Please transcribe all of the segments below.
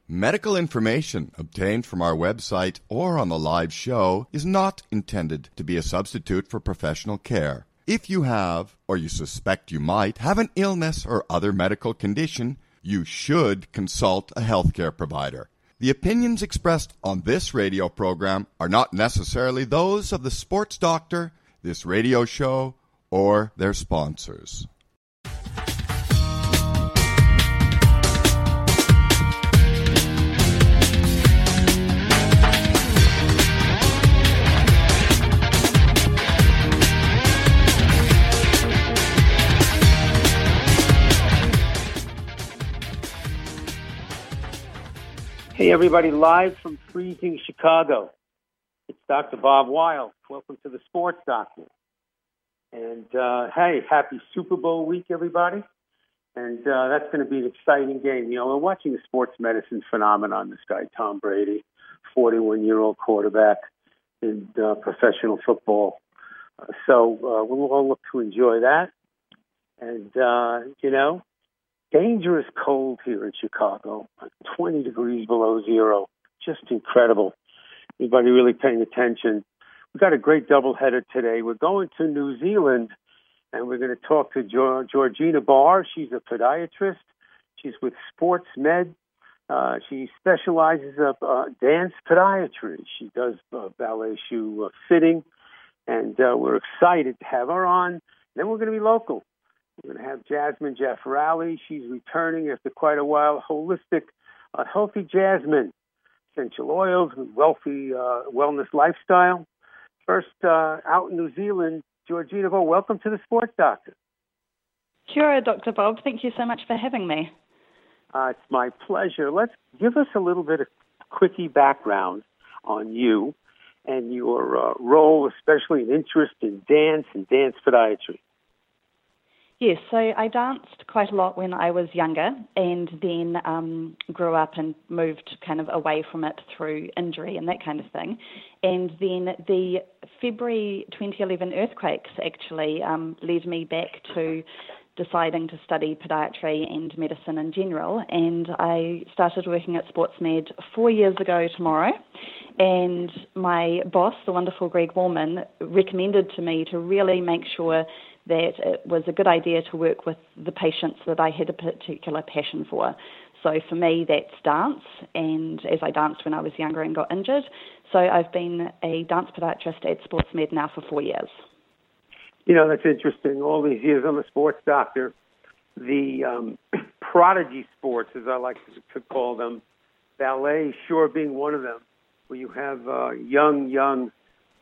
Medical information obtained from our website or on the live show is not intended to be a substitute for professional care. If you have, or you suspect you might, have an illness or other medical condition, you should consult a healthcare provider. The opinions expressed on this radio program are not necessarily those of the sports doctor, this radio show, or their sponsors. Hey, everybody, live from freezing Chicago. It's Dr. Bob Weil. Welcome to the Sports Doctor. And, hey, happy Super Bowl week, everybody. And that's going to be an exciting game. You know, we're watching the sports medicine phenomenon, this guy, Tom Brady, 41-year-old quarterback in professional football. So we'll all look to enjoy that. And, you know, dangerous cold here in Chicago, 20 degrees below zero. Just incredible. Anybody really paying attention? We've got a great doubleheader today. We're going to New Zealand, and we're going to talk to Georgina Barr. She's a podiatrist. She's with Sports Med. She specializes in dance podiatry. She does ballet shoe fitting, and we're excited to have her on. Then we're going to be local. We're going to have Jasmine Jaffarali. She's returning after quite a while. Holistic, healthy Jasmine. Essential oils with wealthy wellness lifestyle. First, out in New Zealand, Georgina Barr, welcome to the Sports Doctor. Sure, Dr. Bob. Thank you so much for having me. It's my pleasure. Let's give us a little bit of quickie background on you and your role, especially an interest in dance and dance podiatry. Yes, so I danced quite a lot when I was younger and then grew up and moved kind of away from it through injury and that kind of thing. And then the February 2011 earthquakes actually led me back to deciding to study podiatry and medicine in general. And I started working at SportsMed 4 years ago tomorrow. And my boss, the wonderful Greg Woolman, recommended to me to really make sure that it was a good idea to work with the patients that I had a particular passion for. So for me, that's dance, and as I danced when I was younger and got injured. So I've been a dance podiatrist at SportsMed now for 4 years. You know, that's interesting. All these years I'm a sports doctor. The prodigy sports, as I like to call them, ballet sure being one of them, where you have young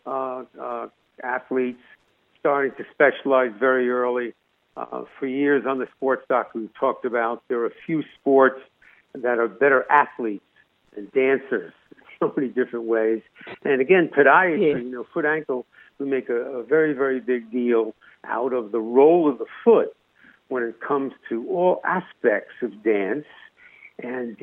athletes starting to specialize very early. For years on the Sports Doctor, we talked about there are a few sports that are better athletes and dancers in so many different ways. And again, podiatry, you know, foot ankle, we make a very, very big deal out of the role of the foot when it comes to all aspects of dance. And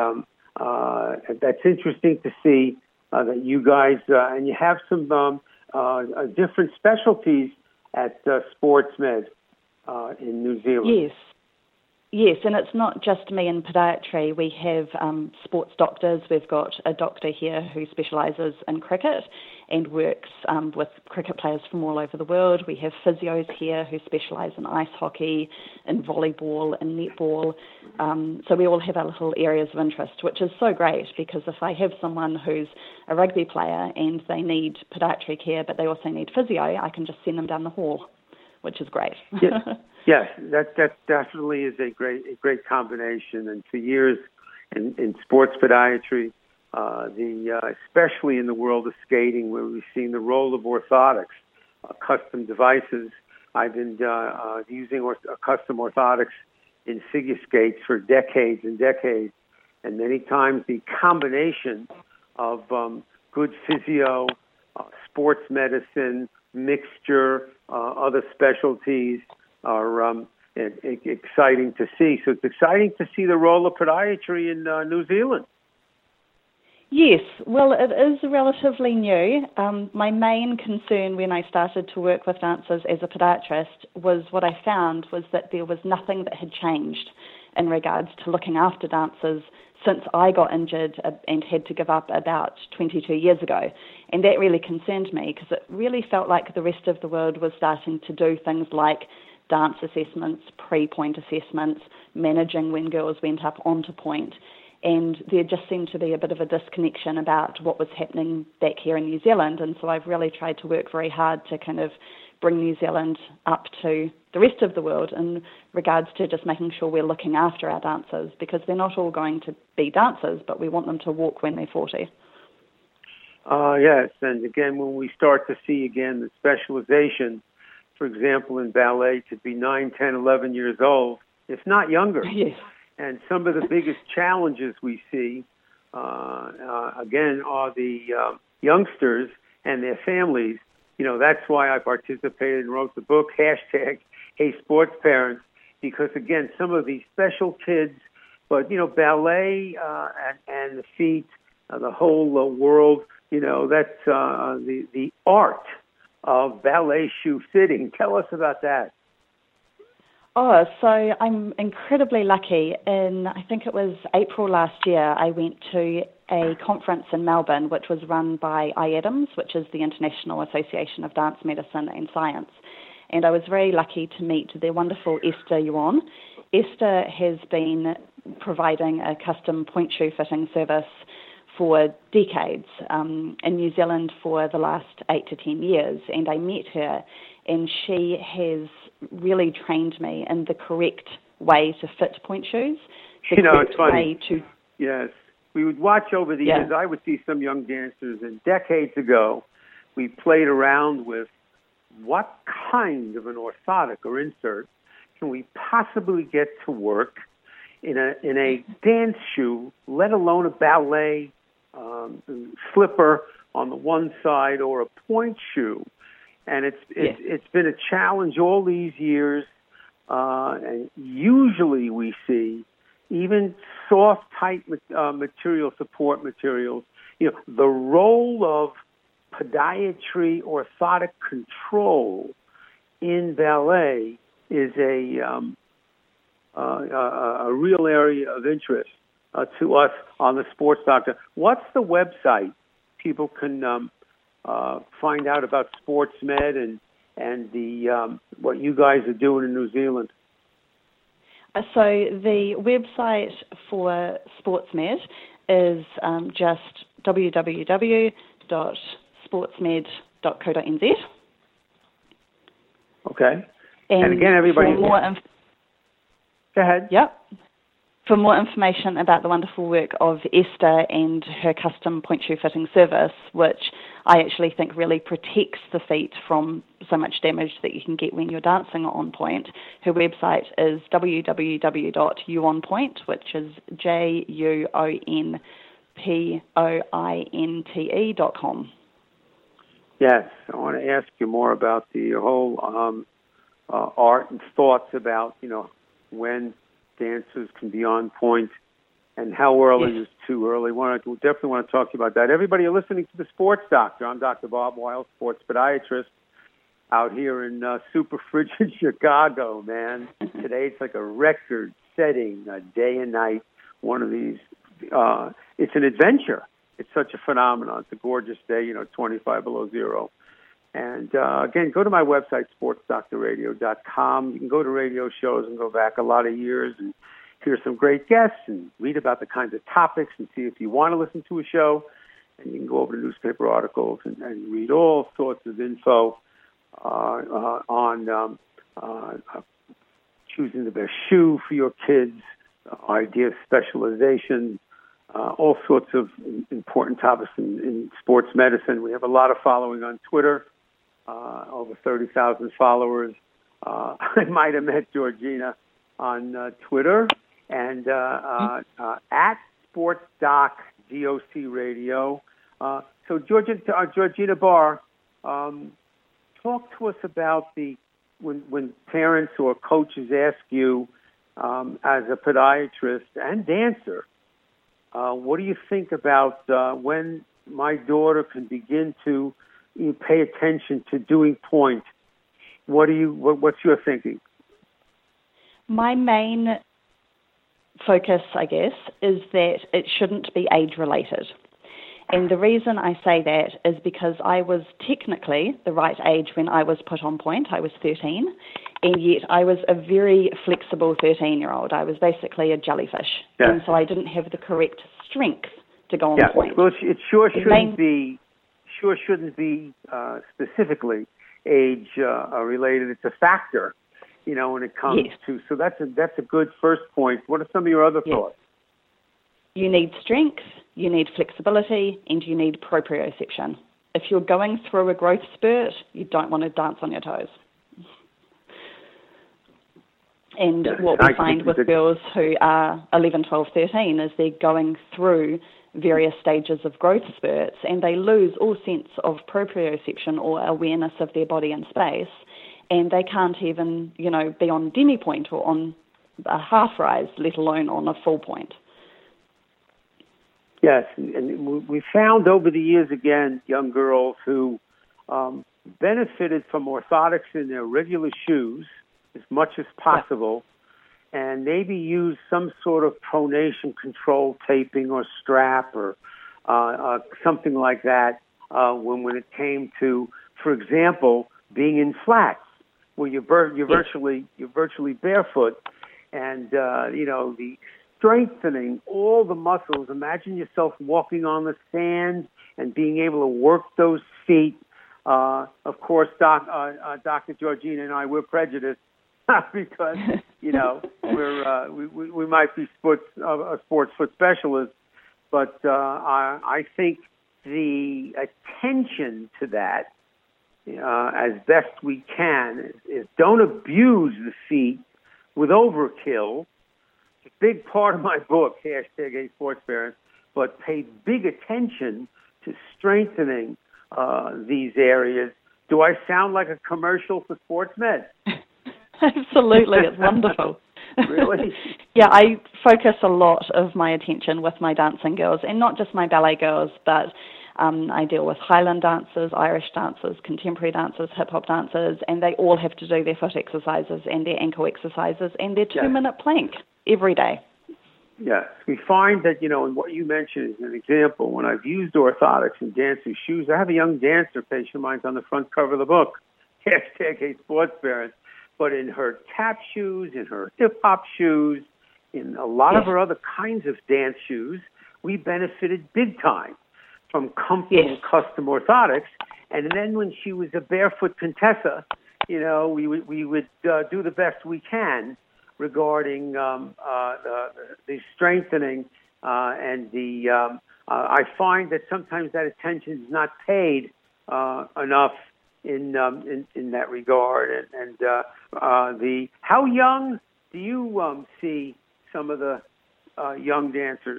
that's interesting to see that you guys, and you have some different specialties at SportsMed in New Zealand. Yes, and it's not just me in podiatry. We have sports doctors. We've got a doctor here who specialises in cricket and works with cricket players from all over the world. We have physios here who specialise in ice hockey, in volleyball, in netball. So we all have our little areas of interest, which is so great because if I have someone who's a rugby player and they need podiatry care but they also need physio, I can just send them down the hall, which is great. Yes, that definitely is a great combination. And for years in sports podiatry, especially in the world of skating, where we've seen the role of orthotics, custom devices. I've been using custom orthotics in figure skates for decades and decades. And many times the combination of good physio, sports medicine, mixture, other specialties are exciting to see. So it's exciting to see the role of podiatry in New Zealand. Yes, well, it is relatively new. My main concern when I started to work with dancers as a podiatrist was what I found was that there was nothing that had changed in regards to looking after dancers since I got injured and had to give up about 22 years ago. And that really concerned me because it really felt like the rest of the world was starting to do things like dance assessments, pre-point assessments, managing when girls went up onto point. And there just seemed to be a bit of a disconnection about what was happening back here in New Zealand. And so I've really tried to work very hard to kind of bring New Zealand up to the rest of the world in regards to just making sure we're looking after our dancers, because they're not all going to be dancers, but we want them to walk when they're 40. Yes, and again, when we start to see again the specialization, for example, in ballet, to be 9, 10, 11 years old, if not younger. Yes. And some of the biggest challenges we see, again, are the youngsters and their families. You know, that's why I participated and wrote the book, #HeySportsParents, because, again, some of these special kids, but, you know, ballet and the feet, the whole world, you know, that's the art of ballet shoe fitting. Tell us about that. Oh, so I'm incredibly lucky. In, I think it was April last year, I went to a conference in Melbourne, which was run by IADAMS, which is the International Association of Dance Medicine and Science. And I was very lucky to meet the wonderful Esther Yuan. Esther has been providing a custom point shoe fitting service for decades in New Zealand for the last 8 to 10 years. And I met her, and she has really trained me in the correct way to fit point shoes. You know, it's funny. Yes. We would watch over the years. I would see some young dancers, and decades ago, we played around with what kind of an orthotic or insert can we possibly get to work in a dance shoe, let alone a ballet slipper on the one side or a point shoe. And it's been a challenge all these years. And usually we see even soft, tight material, support materials. You know, the role of podiatry, orthotic control in ballet is a real area of interest to us on the Sports Doctor. What's the website people can find out about SportsMed and the what you guys are doing in New Zealand? So the website for SportsMed is just www.sportsmed.co.nz. Okay. And again, everybody... Go ahead. Yep. For more information about the wonderful work of Esther and her custom point shoe fitting service, which I actually think really protects the feet from so much damage that you can get when you're dancing on point, her website is www.uonpoint, which is JUONPOINTE.com. Yes, I want to ask you more about the whole art and thoughts about, you know, when dancers can be on point and how early is too early. Definitely want to talk to you about that. Everybody, you're listening to The Sports Doctor. I'm Dr. Bob Weil, sports podiatrist out here in super frigid Chicago, man. Today it's like a record-setting day and night. One of these, it's an adventure. It's such a phenomenon. It's a gorgeous day, you know, 25 below zero. And, again, go to my website, sportsdoctorradio.com. You can go to radio shows and go back a lot of years and hear some great guests and read about the kinds of topics and see if you want to listen to a show. And you can go over to newspaper articles and read all sorts of info on choosing the best shoe for your kids, idea of specialization, all sorts of important topics in sports medicine. We have a lot of following on Twitter. Over 30,000 followers. I might have met Georgina on Twitter and at SportsDoc DOC Radio. So Georgina Barr, talk to us about when parents or coaches ask you as a podiatrist and dancer, what do you think about when my daughter can begin to pay attention to doing point? What's your thinking? My main focus, I guess, is that it shouldn't be age-related. And the reason I say that is because I was technically the right age when I was put on point. I was 13, and yet I was a very flexible 13-year-old. I was basically a jellyfish, and so I didn't have the correct strength to go on point. Well, it sure shouldn't be specifically age related. It's a factor, when it comes to. So that's a good first point. What are some of your other thoughts? You need strength, you need flexibility, and you need proprioception. If you're going through a growth spurt, you don't want to dance on your toes. And what we find with girls who are 11, 12, 13 is they're going through various stages of growth spurts, and they lose all sense of proprioception or awareness of their body and space, and they can't even, be on demi-point or on a half-rise, let alone on a full point. Yes, and we found over the years, again, young girls who benefited from orthotics in their regular shoes as much as possible, and maybe use some sort of pronation control taping or strap or something like that when it came to, for example, being in flats, where you're virtually barefoot, and the strengthening all the muscles. Imagine yourself walking on the sand and being able to work those feet. Of course, Dr. Georgina and I, we're prejudiced because we might be sports foot specialists, but I think the attention to that, as best we can, is don't abuse the feet with overkill. It's a big part of my book, #8SportsParents, but pay big attention to strengthening these areas. Do I sound like a commercial for sports med? Absolutely, it's wonderful. Really? Yeah, I focus a lot of my attention with my dancing girls, and not just my ballet girls, but I deal with Highland dancers, Irish dancers, contemporary dancers, hip-hop dancers, and they all have to do their foot exercises and their ankle exercises and their 2-minute plank every day. Yes, we find that, and what you mentioned is an example. When I've used orthotics in dancing shoes, I have a young dancer patient of mine on the front cover of the book, #8SportsParents. But in her tap shoes, in her hip-hop shoes, in a lot of her other kinds of dance shoes, we benefited big time from comfortable custom orthotics. And then when she was a barefoot Contessa, we would do the best we can regarding the strengthening and the. I find that sometimes that attention is not paid enough in that regard. And how young do you see some of the young dancers?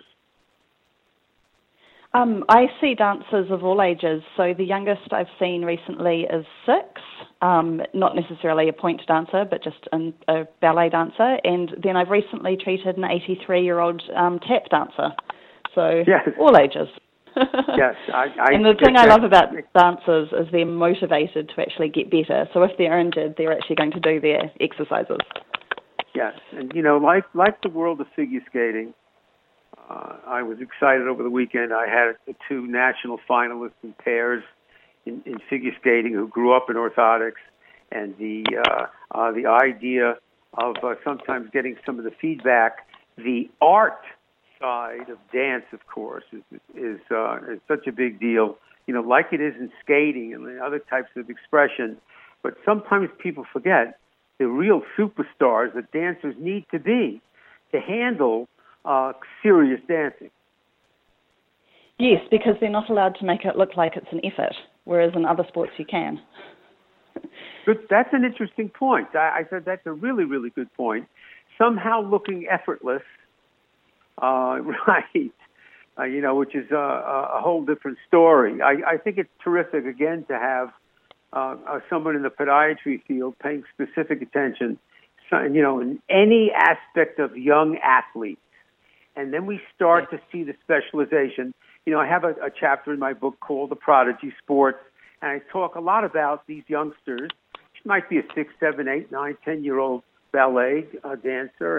I see dancers of all ages. So the youngest I've seen recently is 6, not necessarily a point dancer, but just a ballet dancer. And then I've recently treated an 83-year-old tap dancer. So all ages. Yes, and the thing I love about dancers is they're motivated to actually get better. So if they're injured, they're actually going to do their exercises. Yes, and like the world of figure skating, I was excited over the weekend. I had 2 national finalists in pairs in figure skating who grew up in orthotics, and the idea of sometimes getting some of the feedback, the art side of dance, of course, is such a big deal, like it is in skating and the other types of expression. But sometimes people forget the real superstars that dancers need to be to handle serious dancing. Yes, because they're not allowed to make it look like it's an effort, whereas in other sports you can. Good. That's an interesting point. I said that's a really, really good point. Somehow looking effortless, right, which is a whole different story. I think it's terrific, again, to have someone in the podiatry field paying specific attention, in any aspect of young athletes. And then we start to see the specialization. I have a chapter in my book called The Prodigy Sports, and I talk a lot about these youngsters. She might be a 6, 7, 8, 9, 10-year-old ballet dancer, and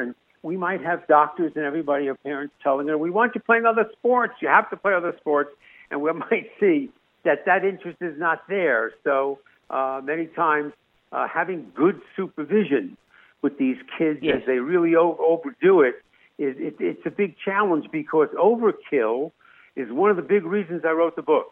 we might have doctors and everybody, or parents, telling her, we want you playing other sports. You have to play other sports. And we might see that interest is not there. So many times having good supervision with these kids as they really overdo it, it's a big challenge, because overkill is one of the big reasons I wrote the book.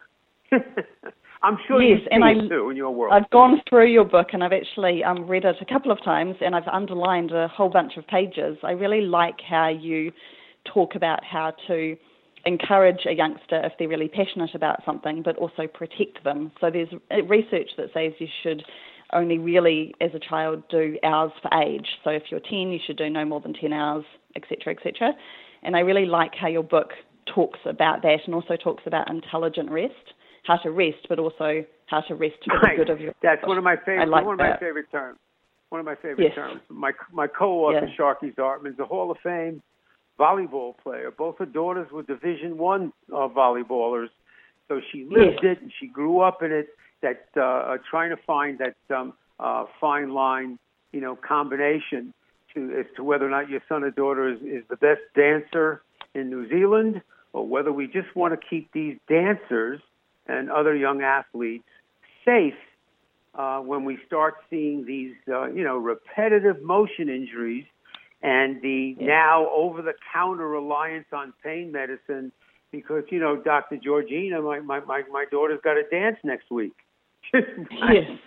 I'm sure you see it too in your world. I've gone through your book, and I've actually read it a couple of times, and I've underlined a whole bunch of pages. I really like how you talk about how to encourage a youngster if they're really passionate about something, but also protect them. So there's research that says you should only really, as a child, do hours for age. So if you're 10, you should do no more than 10 hours, etc., etc. And I really like how your book talks about that, and also talks about intelligent rest, how to rest, but also how to rest for the good of your. That's one of my favorite. One of my favorite terms. One of my favorite terms. My co-author Sharky Zartman is a Hall of Fame volleyball player. Both her daughters were Division I volleyballers, so she lived it and she grew up in it. That trying to find that fine line, combination as to whether or not your son or daughter is the best dancer in New Zealand, or whether we just want to keep these dancers and other young athletes safe when we start seeing these, repetitive motion injuries and the now over-the-counter reliance on pain medicine. Because, Dr. Georgina, my daughter's got to dance next week. Yes.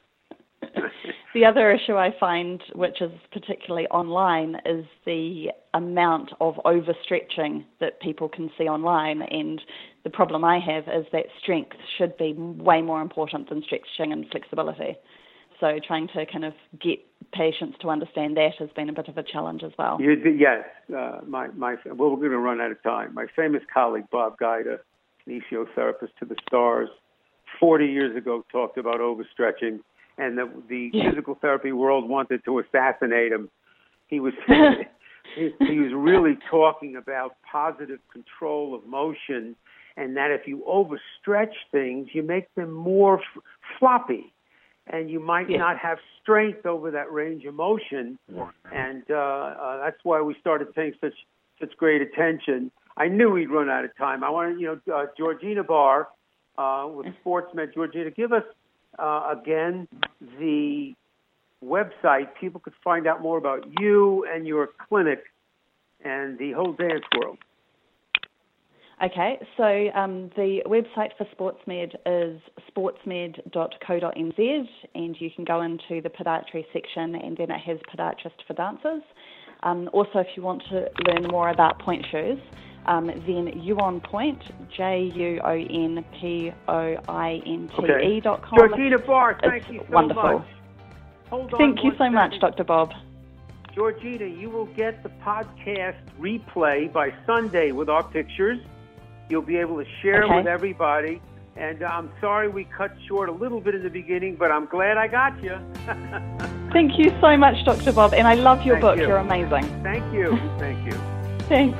The other issue I find, which is particularly online, is the amount of overstretching that people can see online. And the problem I have is that strength should be way more important than stretching and flexibility. So trying to kind of get patients to understand that has been a bit of a challenge as well. Yes. We're going to run out of time. My famous colleague, Bob Guida, kinesiotherapist to the stars, 40 years ago talked about overstretching, and the physical therapy world wanted to assassinate him. He was he was really talking about positive control of motion, and that if you overstretch things, you make them more floppy, and you might not have strength over that range of motion. And that's why we started paying such great attention. I knew we'd run out of time. I wanted, Georgina Barr with SportsMed. Georgina, give us again the website. People could find out more about you and your clinic and the whole dance world. Okay, so the website for SportsMed is sportsmed.co.nz, and you can go into the podiatry section, and then it has podiatrist for dancers. Also, if you want to learn more about point shoes, then YouOnPoint, JUONPOINTE.com. Georgina Barr, thank you so wonderful. much. Hold on. Thank you so much, Dr. Bob. Georgina, you will get the podcast replay by Sunday with our pictures. You'll be able to share with everybody. And I'm sorry we cut short a little bit in the beginning, but I'm glad I got you. Thank you so much, Dr. Bob. And I love your book. You're amazing. Thank you. Thank you. Thanks.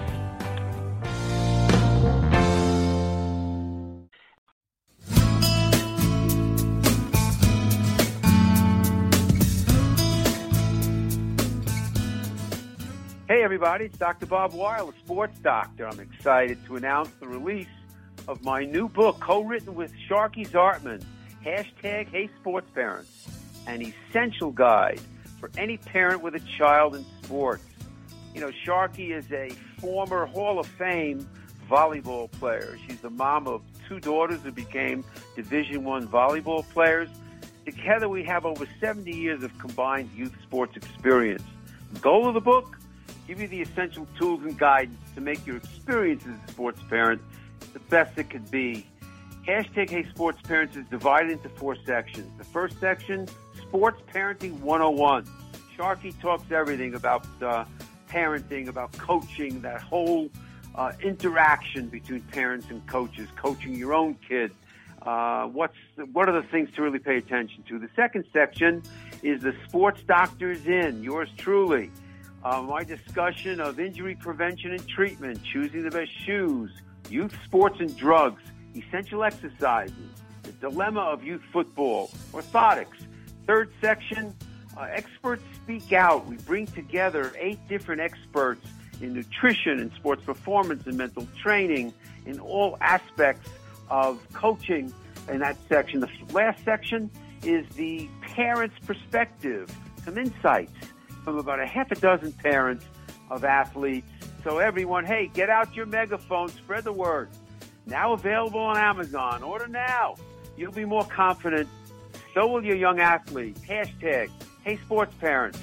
Hey everybody, it's Dr. Bob Weil, a sports doctor. I'm excited to announce the release of my new book, co-written with Sharky Zartman, #HeySportsParents, an essential guide for any parent with a child in sports. Sharky is a former Hall of Fame volleyball player. She's the mom of 2 daughters who became Division I volleyball players. Together we have over 70 years of combined youth sports experience. The goal of the book? Give you the essential tools and guidance to make your experience as a sports parent the best it could be. #HeySportsParents is divided into 4 sections. The first section, Sports Parenting 101. Sharky talks everything about parenting, about coaching, that whole interaction between parents and coaches, coaching your own kid. What are the things to really pay attention to? The second section is the Sports Doctor's In, yours truly. My discussion of injury prevention and treatment, choosing the best shoes, youth sports and drugs, essential exercises, the dilemma of youth football, orthotics. Third section, Experts speak out. We bring together 8 different experts in nutrition and sports performance and mental training in all aspects of coaching in that section. The last section is the parents' perspective, some insights from about a half a dozen parents of athletes. So everyone, hey, get out your megaphone, spread the word. Now available on Amazon. Order now. You'll be more confident. So will your young athlete. Hashtag, hey sports parents.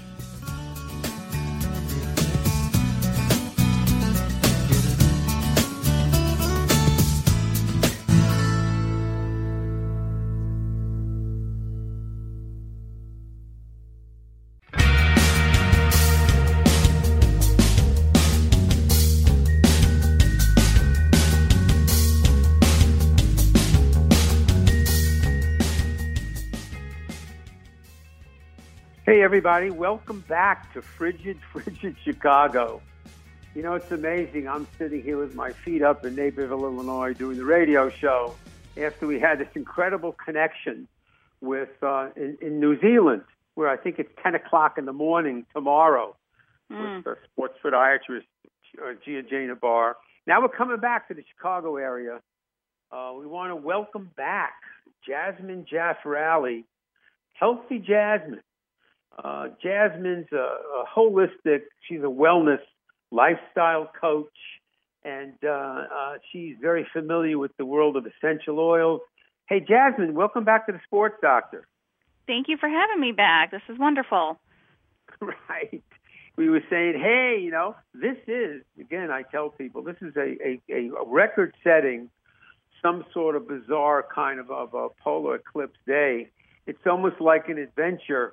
Hey, everybody. Welcome back to Frigid Chicago. You know, it's amazing. I'm sitting here with my feet up in Naperville, Illinois, doing the radio show after we had this incredible connection with in New Zealand, where I think it's 10 o'clock in the morning tomorrow with the sports podiatrist, Gia Jana Barr. Now we're coming back to the Chicago area. We want to welcome back Jasmine Jaffarali, Healthy Jasmine. Jasmine's a holistic, she's a wellness lifestyle coach, and she's very familiar with the world of essential oils. Hey, Jasmine, welcome back to the Sports Doctor. Thank you for having me back. This is wonderful. Right. We were saying, hey, you know, this is, again, I tell people, this is a record-setting, some sort of bizarre kind of a polar eclipse day. It's almost like an adventure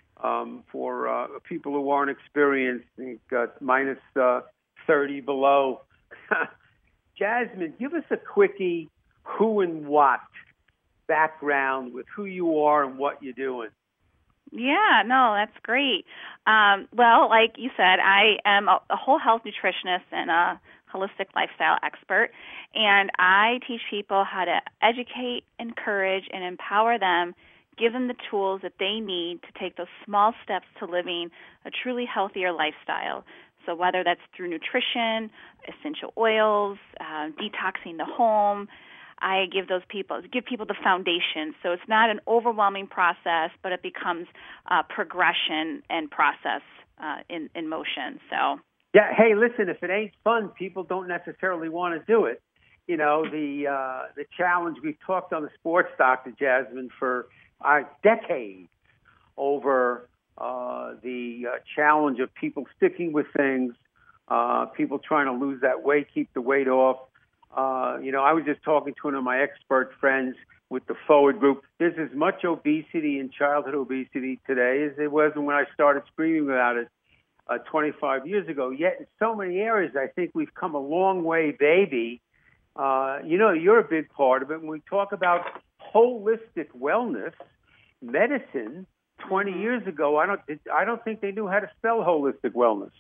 for people who aren't experienced. Minus 30 below. Jasmine, give us a quickie who and what background with who you are and what you're doing. Yeah, no, that's great. Well, like you said, I am a whole health nutritionist and a holistic lifestyle expert, and I teach people how to educate, encourage, and empower them, give them the tools that they need to take those small steps to living a truly healthier lifestyle. So whether that's through nutrition, essential oils, detoxing the home, I give people the foundation. So it's not an overwhelming process, but it becomes progression and process in motion. So yeah, hey, listen, if it ain't fun, people don't necessarily want to do it. You know, the challenge, we've talked on the Sports Doctor, Jasmine, for decades over the challenge of people sticking with things, people trying to lose that weight, keep the weight off. You know, I was just talking to one of my expert friends with the Forward Group. There's as much obesity and childhood obesity today as there was when I started screaming about it 25 years ago. Yet in so many areas, I think we've come a long way, baby. You know, you're a big part of it. When we talk about holistic wellness, medicine, 20 years ago, I don't think they knew how to spell holistic wellness.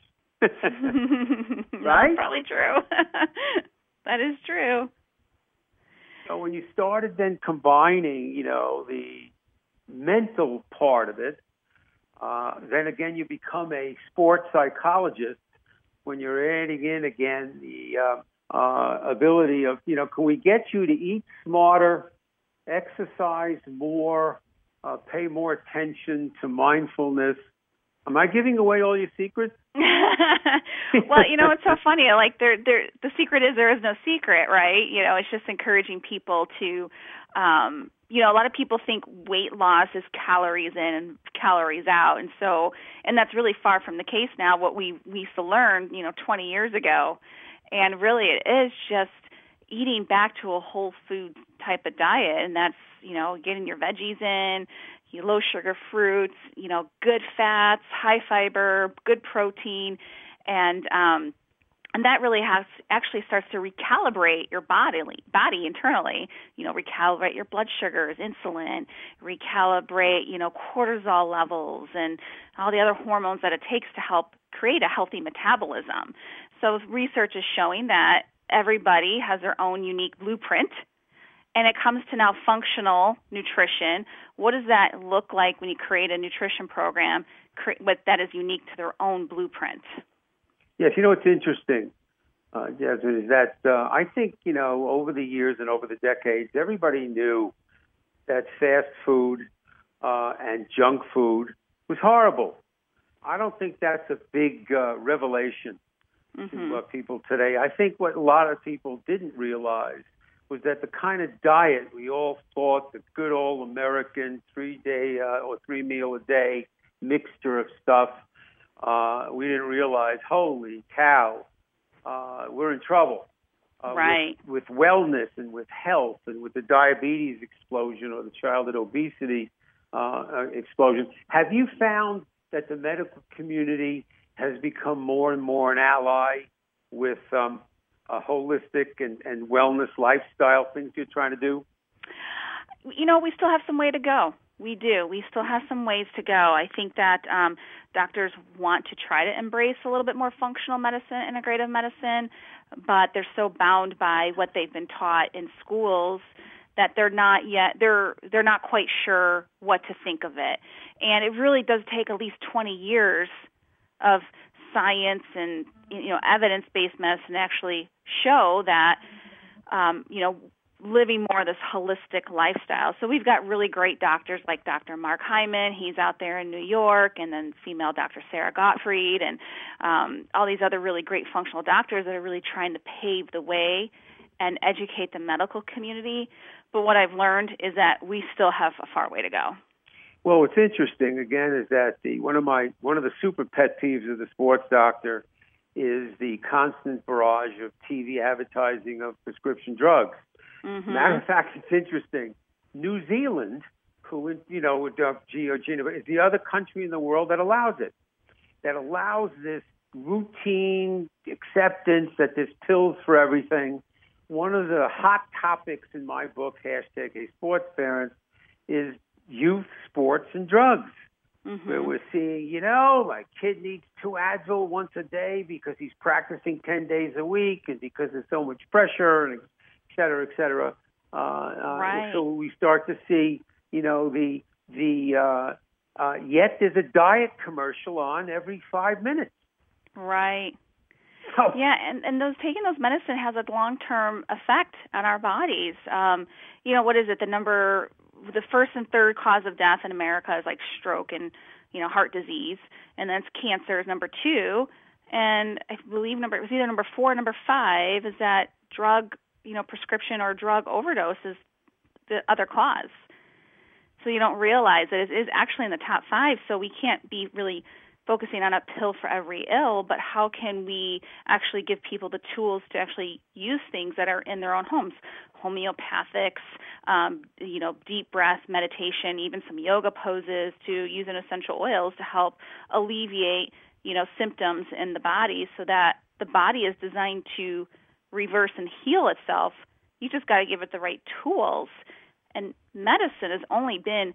Right? That's probably true. That is true. So when you started then combining, you know, the mental part of it, then again you become a sports psychologist when you're adding in again the ability of, you know, can we get you to eat smarter, exercise more, pay more attention to mindfulness? Am I giving away all your secrets? Well, you know, it's so funny. Like, the secret is there is no secret, right? You know, it's just encouraging people to, you know, a lot of people think weight loss is calories in and calories out. And that's really far from the case now, what we used to learn, you know, 20 years ago. And really it is just eating back to a whole food type of diet. And that's, you know, getting your veggies in, low sugar fruits, you know, good fats, high fiber, good protein, and that really actually starts to recalibrate your body internally. You know, recalibrate your blood sugars, insulin, recalibrate, you know, cortisol levels, and all the other hormones that it takes to help create a healthy metabolism. So research is showing that everybody has their own unique blueprint. And it comes to now functional nutrition. What does that look like when you create a nutrition program that is unique to their own blueprint? Yes, what's interesting, Jasmine, is that I think, over the years and over the decades, everybody knew that fast food and junk food was horrible. I don't think that's a big revelation to people today. I think what a lot of people didn't realize was that the kind of diet we all thought, the good old American 3-day or 3-meal-a-day mixture of stuff, we didn't realize, holy cow, we're in trouble. Right. With wellness and with health and with the diabetes explosion or the childhood obesity explosion. Have you found that the medical community has become more and more an ally with a holistic and wellness lifestyle things you're trying to do? We still have some way to go. We do. We still have some ways to go. I think that doctors want to try to embrace a little bit more functional medicine, integrative medicine, but they're so bound by what they've been taught in schools that they're not quite sure what to think of it. And it really does take at least 20 years of science and evidence-based medicine to actually show that living more of this holistic lifestyle. So we've got really great doctors like Dr. Mark Hyman. He's out there in New York, and then female Dr. Sarah Gottfried, and all these other really great functional doctors that are really trying to pave the way and educate the medical community. But what I've learned is that we still have a far way to go. Well, what's interesting, again, is that one of the super pet peeves of the sports doctor is the constant barrage of TV advertising of prescription drugs. Mm-hmm. Matter of fact, it's interesting. New Zealand, who, with Gina, is the other country in the world that allows it, that allows this routine acceptance that there's pills for everything. One of the hot topics in my book, #HeySportsParents, is youth, sports, and drugs. Mm-hmm. Where we're seeing, my kid needs 2 Advil once a day because he's practicing 10 days a week and because there's so much pressure and et cetera, et cetera. Right. So we start to see, yet there's a diet commercial on every 5 minutes. Right. Oh. Yeah, and taking those medicine has a long-term effect on our bodies. What is it? The first and third cause of death in America is like stroke and, heart disease, and then it's cancer is number 2, and I believe it was either number 4 or number 5 is that drug, prescription or drug overdose is the other cause. So you don't realize that it is actually in the top 5, so we can't be really focusing on a pill for every ill, but how can we actually give people the tools to actually use things that are in their own homes? Homeopathics, deep breath, meditation, even some yoga poses, to using essential oils to help alleviate, symptoms in the body so that the body is designed to reverse and heal itself. You just got to give it the right tools. And medicine has only been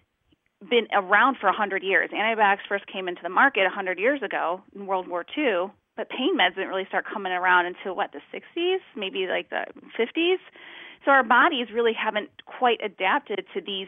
around for 100 years. Antibiotics first came into the market 100 years ago in World War II, but pain meds didn't really start coming around until, the 60s, maybe like the 50s. So our bodies really haven't quite adapted to these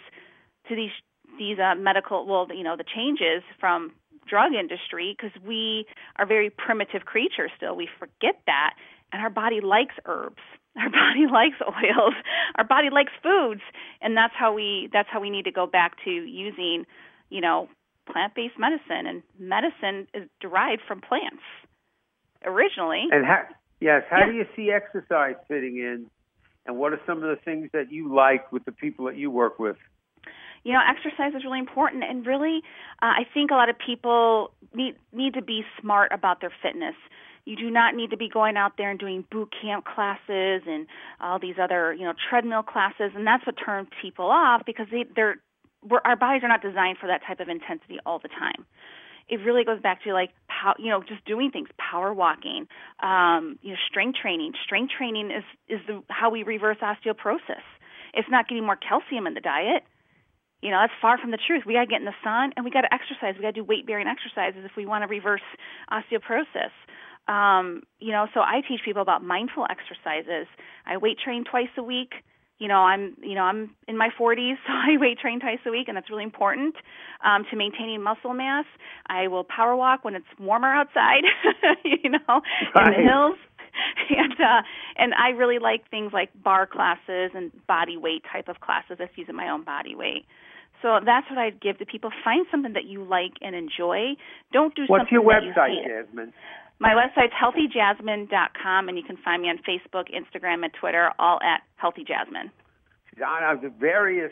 medical, the changes from drug industry, because we are very primitive creatures still. We forget that. And our body likes herbs. Our body likes oils. Our body likes foods, and that's how we need to go back to using, plant-based medicine. And medicine is derived from plants originally. And how do you see exercise fitting in? And what are some of the things that you like with the people that you work with? Exercise is really important, and really, I think a lot of people need to be smart about their fitness. You do not need to be going out there and doing boot camp classes and all these other, treadmill classes, and that's what turns people off, because our bodies are not designed for that type of intensity all the time. It really goes back to just doing things, power walking, strength training. Strength training is how we reverse osteoporosis. It's not getting more calcium in the diet. That's far from the truth. We got to get in the sun, and we got to exercise. We got to do weight-bearing exercises if we want to reverse osteoporosis. So I teach people about mindful exercises. I weight train twice a week. I'm in my 40s, so I weight train twice a week, and that's really important to maintaining muscle mass. I will power walk when it's warmer outside, in the hills. And I really like things like bar classes and body weight type of classes. That's using my own body weight. So that's what I'd give to people. Find something that you like and enjoy. Don't do What's something your that website, you hate. Jasmine? My website's healthyjasmine.com, and you can find me on Facebook, Instagram, and Twitter, all at Healthy Jasmine. On the various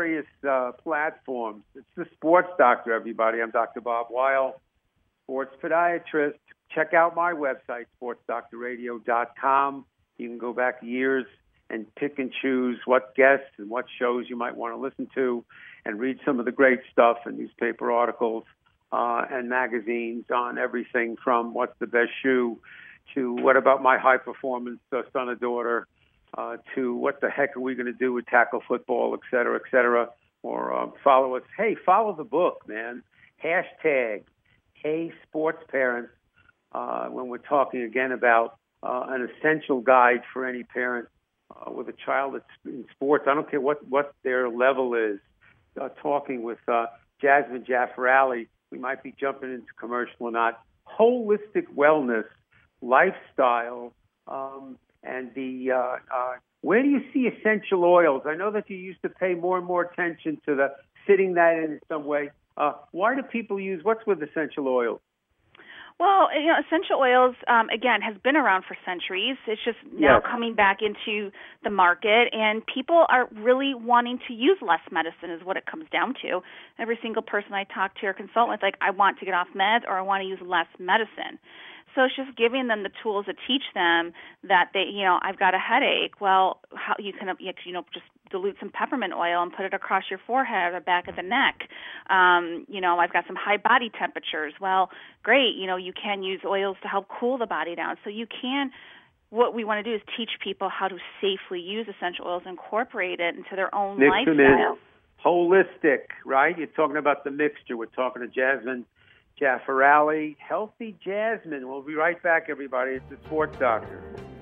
platforms. It's the Sports Doctor, everybody. I'm Dr. Bob Weil, sports podiatrist. Check out my website, sportsdoctorradio.com. You can go back years and pick and choose what guests and what shows you might want to listen to and read some of the great stuff in newspaper articles and magazines on everything from what's the best shoe to what about my high-performance son or daughter to what the heck are we going to do with tackle football, et cetera, or follow us. Hey, follow the book, man. Hashtag Hey Sports Parents when we're talking again about an essential guide for any parent with a child that's in sports. I don't care what their level is. Talking with Jasmine Jaffarali, we might be jumping into commercial or not. Holistic wellness, lifestyle, and the where do you see essential oils? I know that you used to pay more and more attention to the fitting that in some way. Why do people use, what's with essential oils? Well, essential oils, again, has been around for centuries. It's just now coming back into the market, and people are really wanting to use less medicine is what it comes down to. Every single person I talk to or consult with, like, I want to get off meds or I want to use less medicine. So it's just giving them the tools to teach them that they, I've got a headache. Well, how you can, just dilute some peppermint oil and put it across your forehead or back of the neck. I've got some high body temperatures. Well, great. You can use oils to help cool the body down. So you can. What we want to do is teach people how to safely use essential oils, incorporate it into their own lifestyle. Holistic, right? You're talking about the mixture. We're talking to Jasmine Jaffarali, Healthy Jasmine. We'll be right back, everybody. It's the Sports Doctor.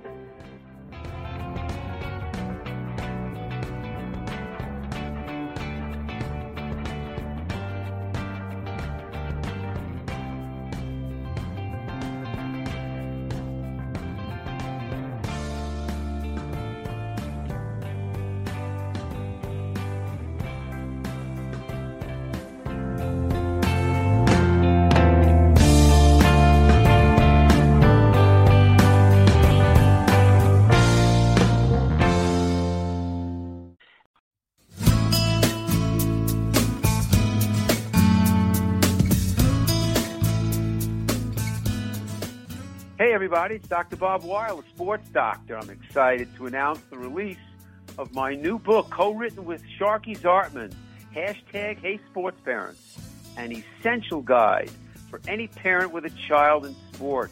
Hey, everybody, it's Dr. Bob Weil, a sports doctor. I'm excited to announce the release of my new book, co-written with Sharky Zartman, hashtag Hey Sports Parents, an essential guide for any parent with a child in sports.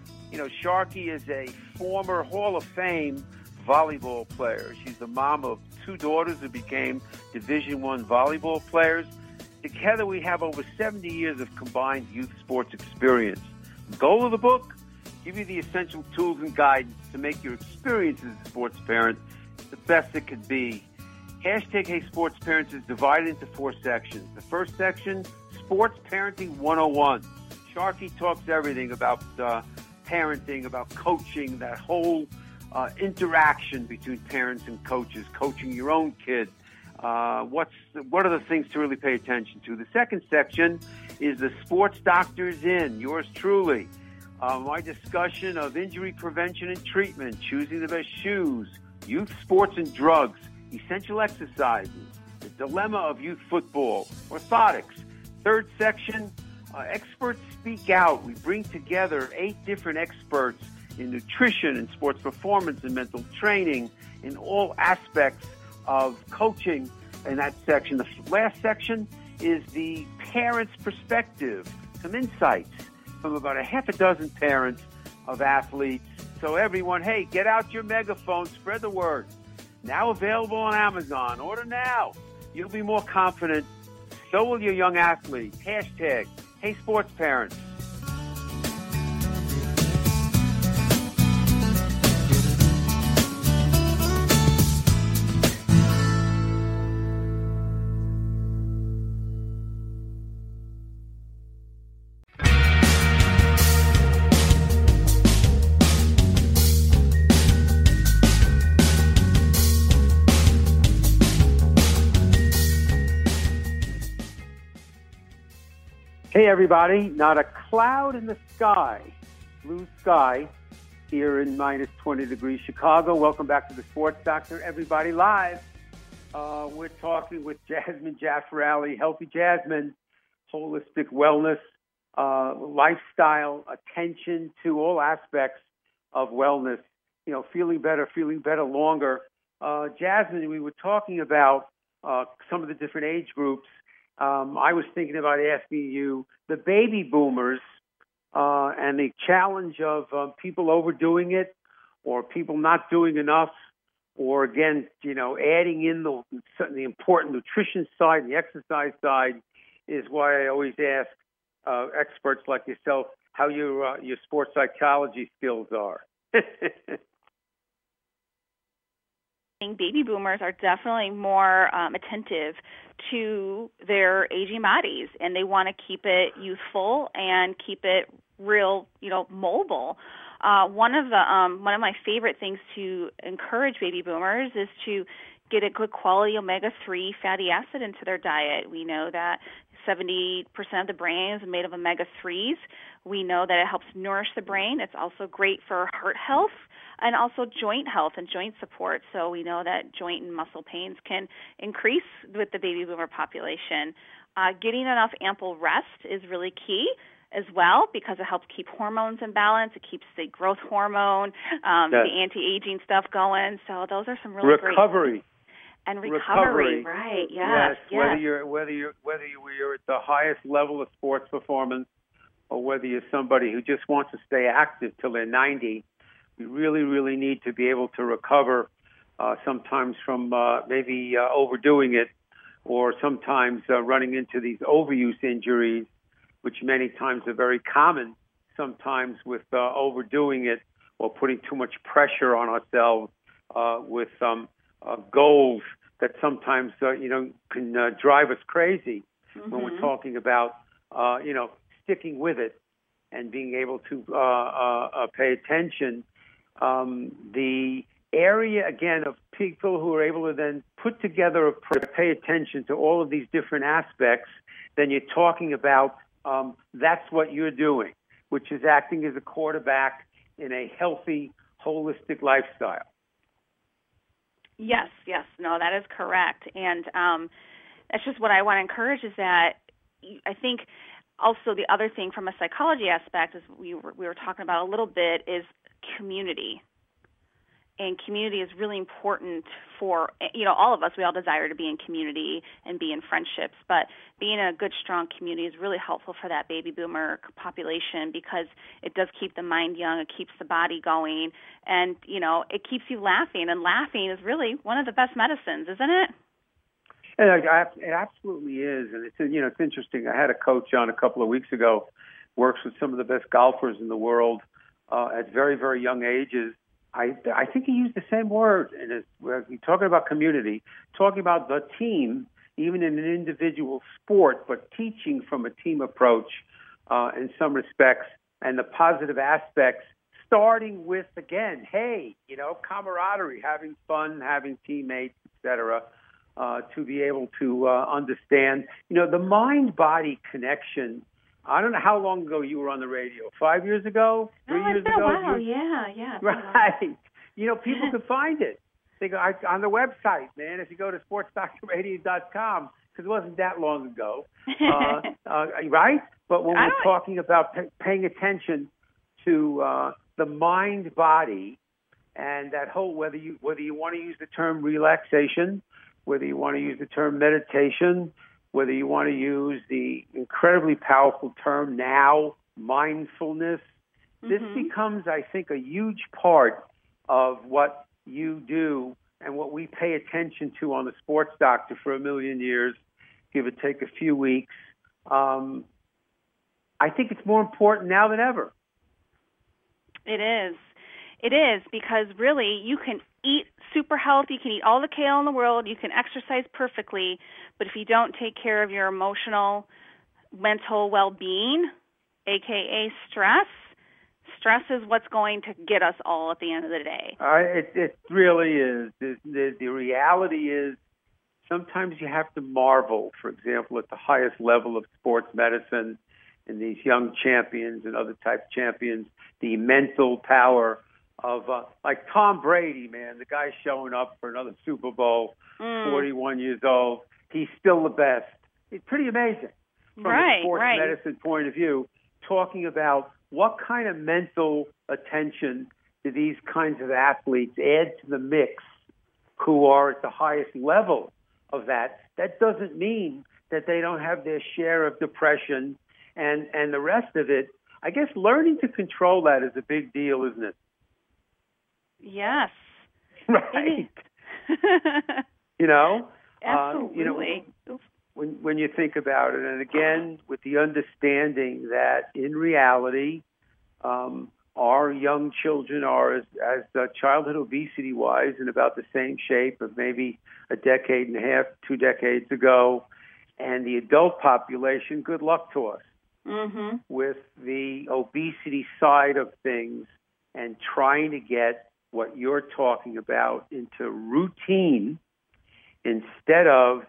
Sharky is a former Hall of Fame volleyball player. She's the mom of two daughters who became Division I volleyball players. Together, we have over 70 years of combined youth sports experience. The goal of the book? Give you the essential tools and guidance to make your experience as a sports parent the best it could be. Hashtag Hey Sports Parents is divided into 4 sections. The first section, Sports Parenting 101. Sharky talks everything about parenting, about coaching, that whole interaction between parents and coaches, coaching your own kid. What are the things to really pay attention to? The second section is the Sports Doctor's In, yours truly. My discussion of injury prevention and treatment, choosing the best shoes, youth sports and drugs, essential exercises, the dilemma of youth football, orthotics. Third section, experts speak out. We bring together 8 different experts in nutrition and sports performance and mental training in all aspects of coaching in that section. The last section is the parent's perspective, some insights from about a half a dozen parents of athletes. So everyone, hey, get out your megaphone, spread the word. Now available on Amazon. Order now. You'll be more confident. So will your young athlete. Hashtag Hey Sports Parents. Hey, everybody. Not a cloud in the sky. Blue sky here in minus 20 degrees Chicago. Welcome back to the Sports Doctor, everybody, live. We're talking with Jasmine Jaffarelli, Healthy Jasmine, holistic wellness, lifestyle, attention to all aspects of wellness, you know, feeling better longer. Jasmine, we were talking about some of the different age groups. I was thinking about asking you the baby boomers and the challenge of people overdoing it or people not doing enough, or again, you know, adding in the important nutrition side, the exercise side, is why I always ask experts like yourself how your sports psychology skills are. Baby boomers are definitely more attentive to their aging bodies, and they want to keep it youthful and keep it real, you know, mobile. One of my favorite things to encourage baby boomers is to get a good quality omega-3 fatty acid into their diet. We know that 70% of the brain is made of omega-3s. We know that it helps nourish the brain. It's also great for heart health and also joint health and joint support. So we know that joint and muscle pains can increase with the baby boomer population. Getting enough ample rest is really key as well, because it helps keep hormones in balance. It keeps the growth hormone, the anti-aging stuff going. So those are some really great. Recovery. And recovery, right? Yes. Whether you're at the highest level of sports performance, or whether you're somebody who just wants to stay active till they're 90, we really, really need to be able to recover. Sometimes from maybe overdoing it, or sometimes running into these overuse injuries, which many times are very common. Sometimes with overdoing it or putting too much pressure on ourselves with goals that sometimes can drive us crazy when we're talking about sticking with it and being able to pay attention. The area again of people who are able to then put together pay attention to all of these different aspects, then you're talking about that's what you're doing, which is acting as a quarterback in a healthy, holistic lifestyle. Yes, no, that is correct. And that's just what I want to encourage, is that I think also the other thing from a psychology aspect, as we were talking about a little bit, is community. And community is really important for, all of us. We all desire to be in community and be in friendships, but being in a good, strong community is really helpful for that baby boomer population, because it does keep the mind young, it keeps the body going, and, it keeps you laughing. And laughing is really one of the best medicines, isn't it? It absolutely is. And it's interesting. I had a coach on a couple of weeks ago, works with some of the best golfers in the world at very, very young ages. I think he used the same word, and we're talking about community, talking about the team, even in an individual sport, but teaching from a team approach in some respects, and the positive aspects, starting with, again, camaraderie, having fun, having teammates, etc., to be able to understand, the mind-body connection. I don't know how long ago you were on the radio. 5 years ago? 3 years ago? Wow, yeah. Right. People could find it. They go on the website, man. If you go to sportsdoctorradio.com, because it wasn't that long ago, right? But when we're talking about paying attention to the mind-body and that whole, whether you want to use the term relaxation, whether you want to use the term meditation, whether you want to use the incredibly powerful term now, mindfulness, this becomes, I think, a huge part of what you do and what we pay attention to on the Sports Doctor for a million years, give or take a few weeks. I think it's more important now than ever. It is, because really you can eat super healthy, you can eat all the kale in the world, you can exercise perfectly, but if you don't take care of your emotional, mental well-being, aka stress is what's going to get us all at the end of the day. It really is. The reality is sometimes you have to marvel, for example, at the highest level of sports medicine in these young champions and other type champions, the mental power of, like Tom Brady, man, the guy showing up for another Super Bowl, 41 years old. He's still the best. It's pretty amazing from a sports medicine point of view, talking about what kind of mental attention do these kinds of athletes add to the mix who are at the highest level of that. That doesn't mean that they don't have their share of depression and the rest of it. I guess learning to control that is a big deal, isn't it? Yes. Right. You know? Absolutely. When you think about it, and again, with the understanding that in reality, our young children are, as childhood obesity-wise, in about the same shape of maybe a decade and a half, 2 decades ago, and the adult population, good luck to us with the obesity side of things and trying to get what you're talking about into routine instead of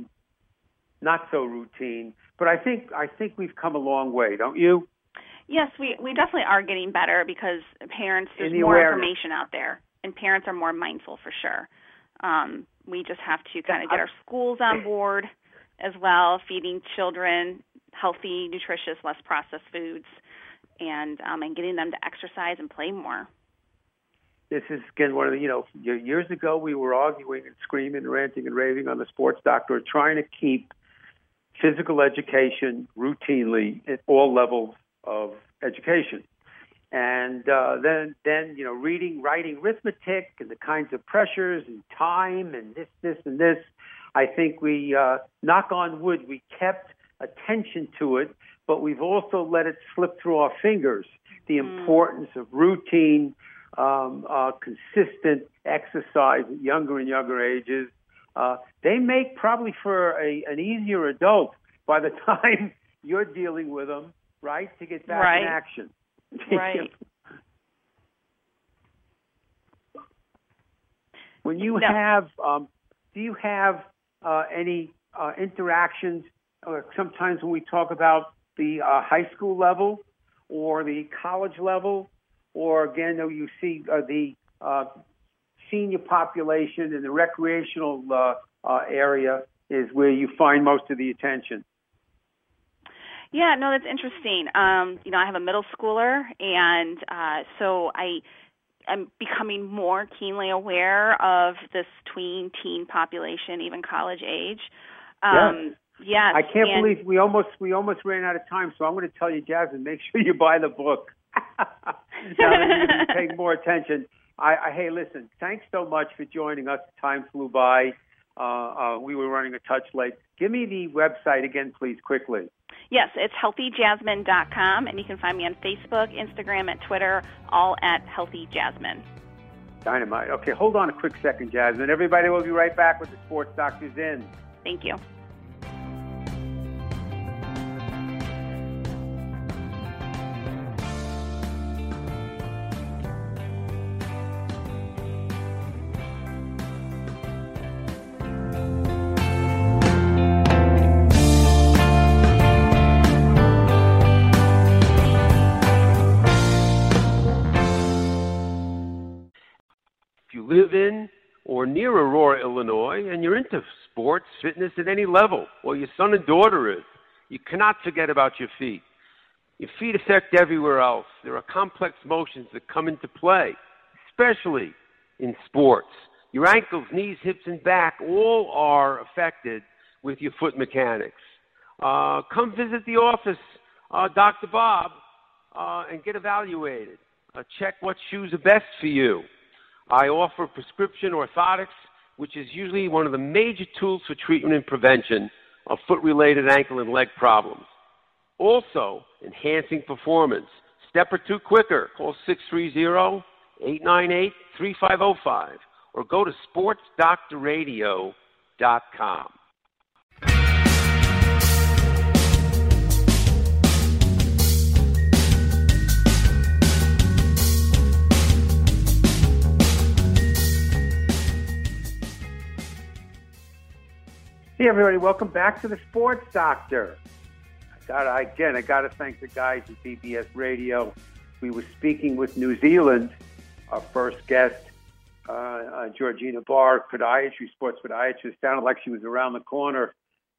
not so routine. But I think we've come a long way, don't you? Yes, we definitely are getting better because parents, there's more information out there, and parents are more mindful for sure. We just have to kind of get our schools on board as well, feeding children healthy, nutritious, less processed foods, and getting them to exercise and play more. This is, again, one of the, years ago we were arguing and screaming and ranting and raving on the Sports Doctor, trying to keep physical education routinely at all levels of education. And then reading, writing, arithmetic, and the kinds of pressures and time and this, and this. I think we, knock on wood, we kept attention to it, but we've also let it slip through our fingers, the importance of routine, consistent exercise at younger and younger ages. They make probably for an easier adult by the time you're dealing with them, right, to get back in action. Right. When you have, do you have any interactions, sometimes when we talk about the high school level or the college level, or again, you see the senior population in the recreational area is where you find most of the attention? Yeah, no, that's interesting. I have a middle schooler, and so I'm becoming more keenly aware of this tween-teen population, even college age. Yes. I can't believe we almost ran out of time, so I'm going to tell you, Jasmine, make sure you buy the book. Now that you're going to be paying more attention. Hey, listen, thanks so much for joining us. Time flew by. We were running a touch late. Give me the website again, please, quickly. Yes, it's healthyjasmine.com, and you can find me on Facebook, Instagram, and Twitter, all at Healthy Jasmine. Dynamite. Okay, hold on a quick second, Jasmine. Everybody, will be right back with the Sports Doctors In. Thank you. Live in or near Aurora, Illinois, and you're into sports, fitness at any level, or your son and daughter is, you cannot forget about your feet. Your feet affect everywhere else. There are complex motions that come into play, especially in sports. Your ankles, knees, hips, and back all are affected with your foot mechanics. Come visit the office, Dr. Bob, and get evaluated. Check what shoes are best for you. I offer prescription orthotics, which is usually one of the major tools for treatment and prevention of foot-related ankle and leg problems. Also, enhancing performance. Step or two quicker. Call 630-898-3505 or go to sportsdoctorradio.com. Hey, everybody. Welcome back to the Sports Doctor. I got to thank the guys at BBS Radio. We were speaking with New Zealand, our first guest, Georgina Barr, podiatry, sports podiatrist. Sounded like she was around the corner.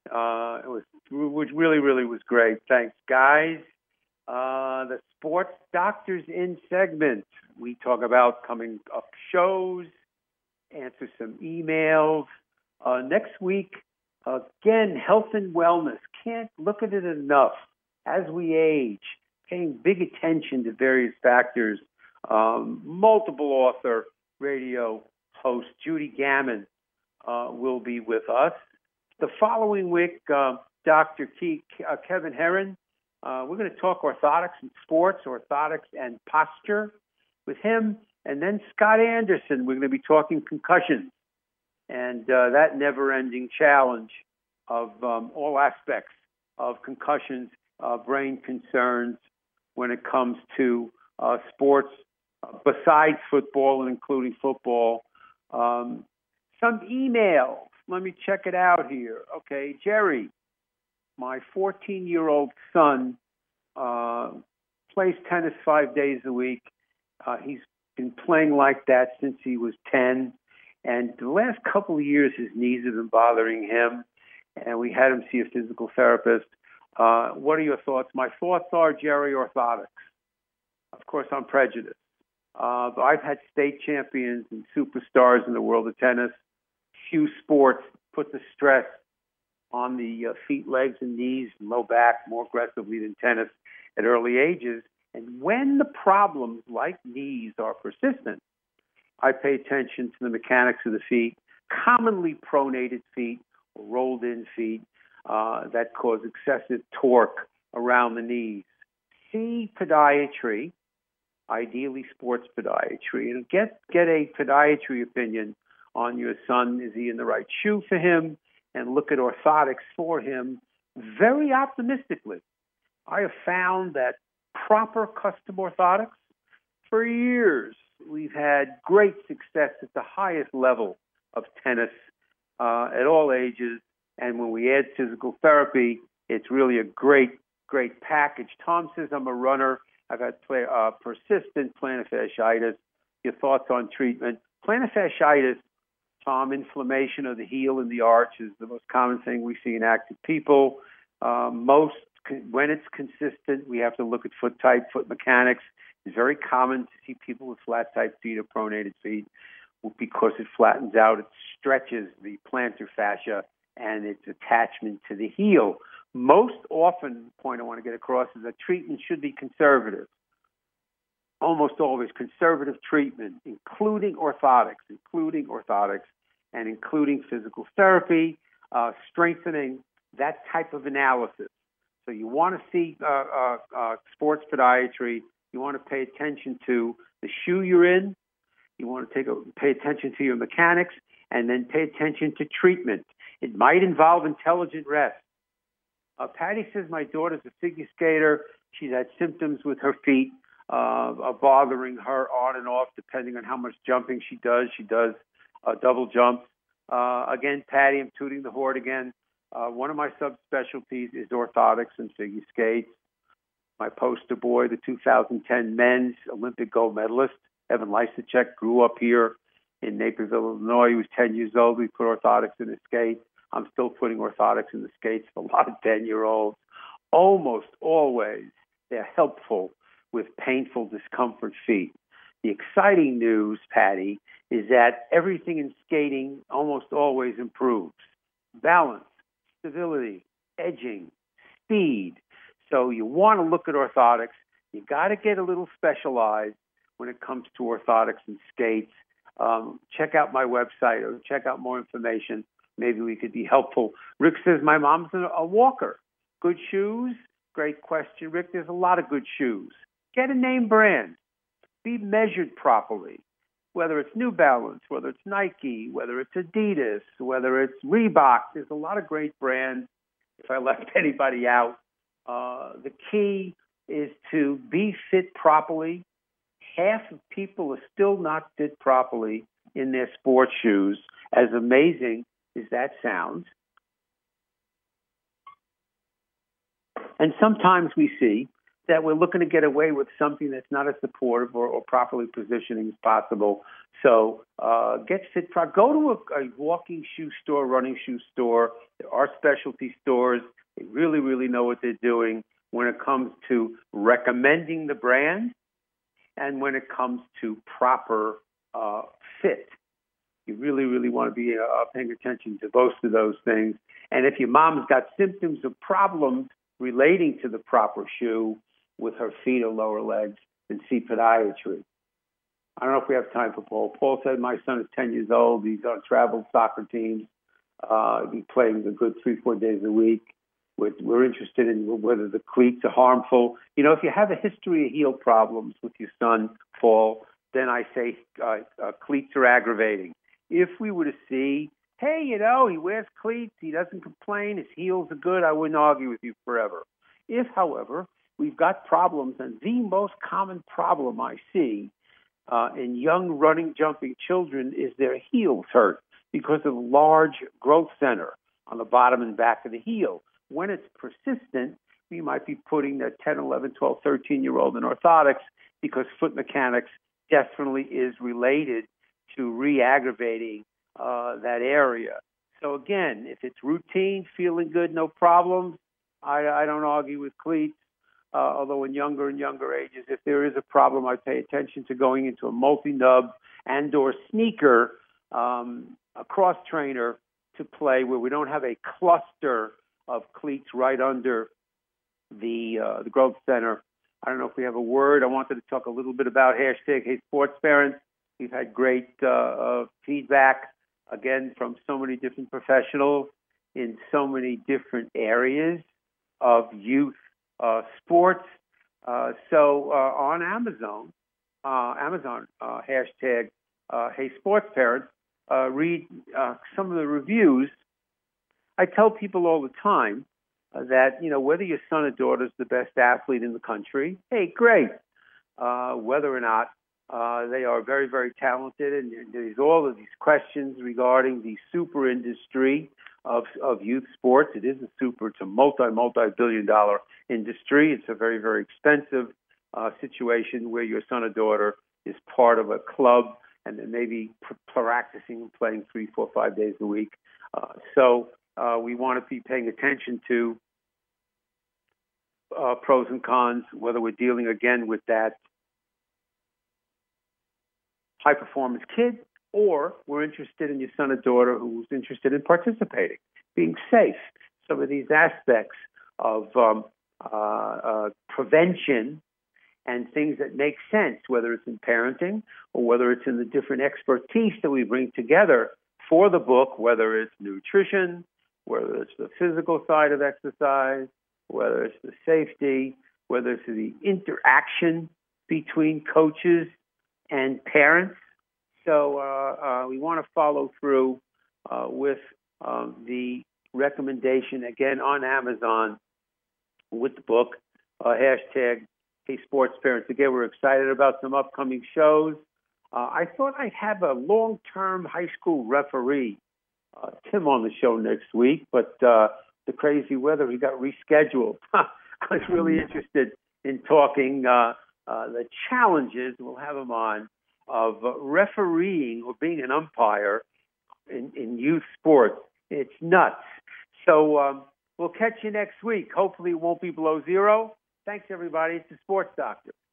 Which really was great. Thanks, guys. The Sports Doctors In segment. We talk about coming up shows, answer some emails. Next week, again, health and wellness. Can't look at it enough. As we age, paying big attention to various factors. Multiple author radio host Judy Gammon will be with us. The following week, Dr. Kevin Herron, we're going to talk orthotics and sports, orthotics and posture with him. And then Scott Anderson, we're going to be talking concussions and that never-ending challenge of all aspects of concussions, brain concerns when it comes to sports besides football and including football. Some emails. Let me check it out here. Okay, Jerry, my 14-year-old son plays tennis 5 days a week. He's been playing like that since he was 10. And the last couple of years, his knees have been bothering him. And we had him see a physical therapist. What are your thoughts? My thoughts are, Jerry, orthotics. Of course, I'm prejudiced. But I've had state champions and superstars in the world of tennis. Few sports put the stress on the feet, legs, and knees and low back more aggressively than tennis at early ages. And when the problems like knees are persistent, I pay attention to the mechanics of the feet, commonly pronated feet or rolled in feet that cause excessive torque around the knees. See podiatry, ideally sports podiatry, and get a podiatry opinion on your son. Is he in the right shoe for him? And look at orthotics for him very optimistically. I have found that proper custom orthotics, for years, we've had great success at the highest level of tennis at all ages. And when we add physical therapy, it's really a great package. Tom says, I'm a runner. I've had persistent plantar fasciitis. Your thoughts on treatment? Plantar fasciitis, Tom, inflammation of the heel and the arch is the most common thing we see in active people. When it's consistent, we have to look at foot type, foot mechanics. It's very common to see people with flat type feet or pronated feet because it flattens out, it stretches the plantar fascia and its attachment to the heel. Most often, the point I want to get across is that treatment should be conservative. Almost always conservative treatment, including orthotics, and including physical therapy, strengthening, that type of analysis. So you want to see sports podiatry. You want to pay attention to the shoe you're in. You want to pay attention to your mechanics, and then pay attention to treatment. It might involve intelligent rest. Patty says, my daughter's a figure skater. She's had symptoms with her feet bothering her on and off, depending on how much jumping she does. She does double jumps. Again, Patty, I'm tooting the horn again. One of my subspecialties is orthotics and figure skates. My poster boy, the 2010 men's Olympic gold medalist, Evan Lysacek, grew up here in Naperville, Illinois. He was 10 years old. We put orthotics in his skates. I'm still putting orthotics in the skates for a lot of 10-year-olds. Almost always, they're helpful with painful discomfort feet. The exciting news, Patty, is that everything in skating almost always improves. Balance, stability, edging, speed. So you want to look at orthotics. You got to get a little specialized when it comes to orthotics and skates. Check out my website or check out more information. Maybe we could be helpful. Rick says, my mom's a walker. Good shoes? Great question, Rick. There's a lot of good shoes. Get a name brand. Be measured properly. Whether it's New Balance, whether it's Nike, whether it's Adidas, whether it's Reebok. There's a lot of great brands. If I left anybody out, the key is to be fit properly. Half of people are still not fit properly in their sports shoes, as amazing as that sounds. And sometimes we see that we're looking to get away with something that's not as supportive or properly positioning as possible. So get fit. Go to a walking shoe store, running shoe store. There are specialty stores. They really, really know what they're doing when it comes to recommending the brand and when it comes to proper fit. You really, really want to be paying attention to both of those things. And if your mom's got symptoms or problems relating to the proper shoe with her feet or lower legs, then see podiatry. I don't know if we have time for Paul. Paul said my son is 10 years old. He's on travel soccer teams. He's playing a good 3-4 days a week. We're interested in whether the cleats are harmful. You know, if you have a history of heel problems with your son, Paul, then I say cleats are aggravating. If we were to see, hey, you know, he wears cleats, he doesn't complain, his heels are good, I wouldn't argue with you forever. If, however, we've got problems, and the most common problem I see in young running, jumping children is their heels hurt because of large growth center on the bottom and back of the heel. When it's persistent, we might be putting that 10, 11, 12, 13-year-old in orthotics because foot mechanics definitely is related to re-aggravating that area. So again, if it's routine, feeling good, no problems, I don't argue with cleats. Although in younger and younger ages, if there is a problem, I pay attention to going into a multi-nub and or sneaker, a cross trainer to play where we don't have a cluster of cleats right under the growth center. I don't know if we have a word. I wanted to talk a little bit about #HeySportsParents. We've had great feedback, again, from so many different professionals in so many different areas of youth sports. So on Amazon, #HeySportsParents, read some of the reviews. I tell people all the time that, you know, whether your son or daughter is the best athlete in the country, hey, great. Whether or not they are very, very talented, and there's all of these questions regarding the super industry of youth sports. It is it's a multi-billion-dollar industry. It's a very, very expensive situation where your son or daughter is part of a club and then maybe practicing and playing 3, 4, 5 days a week. So we want to be paying attention to pros and cons, whether we're dealing again with that high-performance kid, or we're interested in your son or daughter who's interested in participating, being safe. Some of these aspects of prevention and things that make sense, whether it's in parenting or whether it's in the different expertise that we bring together for the book, whether it's nutrition, whether it's the physical side of exercise, whether it's the safety, whether it's the interaction between coaches and parents. So we want to follow through with the recommendation, again, on Amazon with the book, #HeySportsParents. Again, we're excited about some upcoming shows. I thought I'd have a long-term high school referee, Tim, on the show next week, but the crazy weather, he got rescheduled. I was really interested in talking the challenges, we'll have him on, of refereeing or being an umpire in youth sports. It's nuts. So we'll catch you next week. Hopefully it won't be below zero. Thanks, everybody. It's the Sports Doctor.